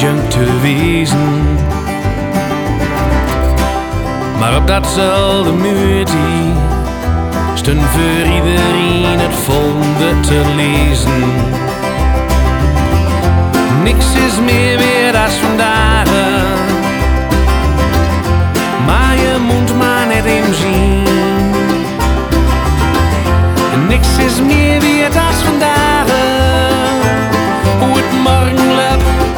junk te wezen. Maar op datzelfde muurtje stond voor iedereen het volgende te lezen. Niks is meer weer als vandaag.